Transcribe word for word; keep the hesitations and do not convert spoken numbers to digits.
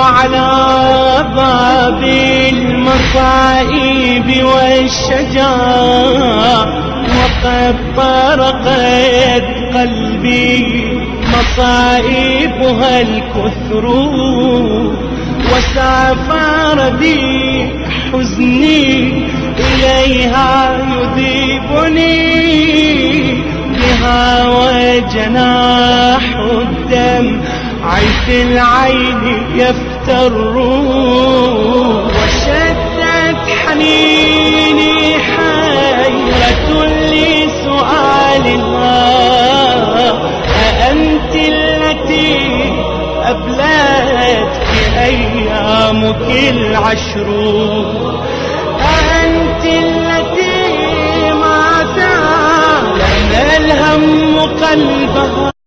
على باب المصائب والشجاع، وقد طرقت قلبي مصائبها الكثر، وسافر بي حزني إليها يذيبني، بها وجناح الدم عيش العين يفتر، وشدت حنيني حيرة لسؤالها، أأنت التي أبلتك أيامك العشر؟ أأنت التي ما زال الهم قلبها